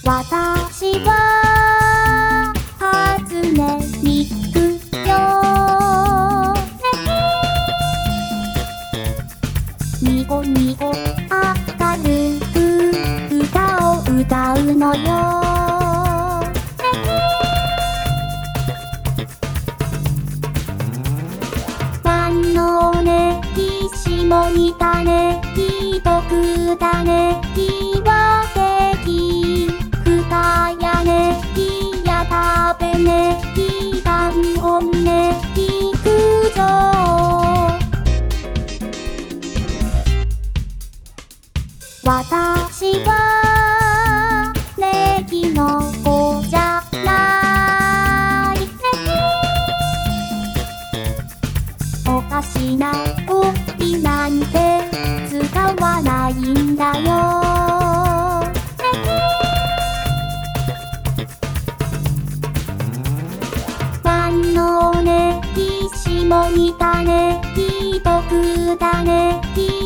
私は初音ミクよ、ニコニコ明るく歌を歌うのよ。万能ねぎ下仁田ねぎ徳田ねぎはてぎ深谷ねぎやたべねぎだんごんねぎ九条。私はネギの子じゃないね。おかしな語彙なんて使わないんだよ。万能ねぎ下仁田ねぎ徳田ねぎ